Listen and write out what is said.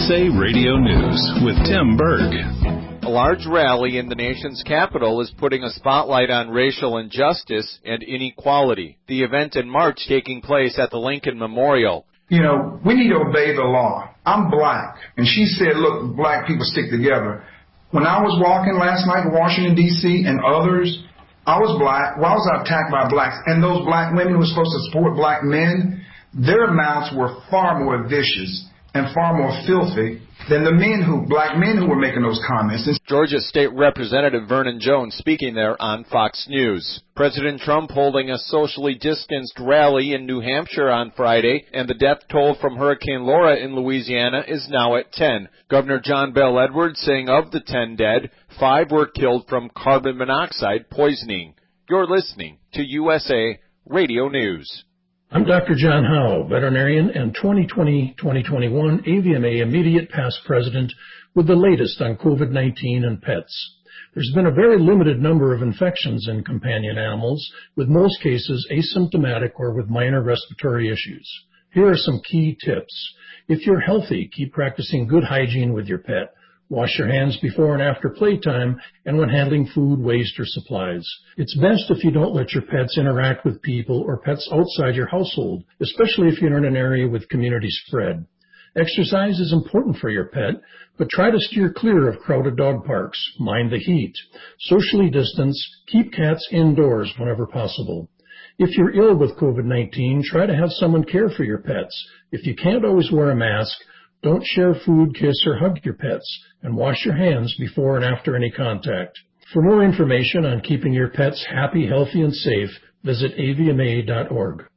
USA Radio News with Tim Berg. A large rally in the nation's capital is putting a spotlight on racial injustice and inequality. The event in March taking place at the Lincoln Memorial. You know, we need to obey the law. I'm black, and she said, look, black people stick together. When I was walking last night in Washington, D.C., and others, I was black. Well, I was attacked by blacks, and those black women who were supposed to support black men, their mouths were far more vicious and far more filthy than the black men who were making those comments. Georgia State Representative Vernon Jones speaking there on Fox News. President Trump holding a socially distanced rally in New Hampshire on Friday, and the death toll from Hurricane Laura in Louisiana is now at 10. Governor John Bel Edwards saying of the 10 dead, 5 were killed from carbon monoxide poisoning. You're listening to USA Radio News. I'm Dr. John Howe, veterinarian and 2020-2021 AVMA Immediate Past President with the latest on COVID-19 and pets. There's been a very limited number of infections in companion animals, with most cases asymptomatic or with minor respiratory issues. Here are some key tips. If you're healthy, keep practicing good hygiene with your pet. Wash your hands before and after playtime and when handling food, waste, or supplies. It's best if you don't let your pets interact with people or pets outside your household, especially if you're in an area with community spread. Exercise is important for your pet, but try to steer clear of crowded dog parks. Mind the heat. Socially distance. Keep cats indoors whenever possible. If you're ill with COVID-19, try to have someone care for your pets. If you can't always wear a mask, don't share food, kiss, or hug your pets, and wash your hands before and after any contact. For more information on keeping your pets happy, healthy, and safe, visit avma.org.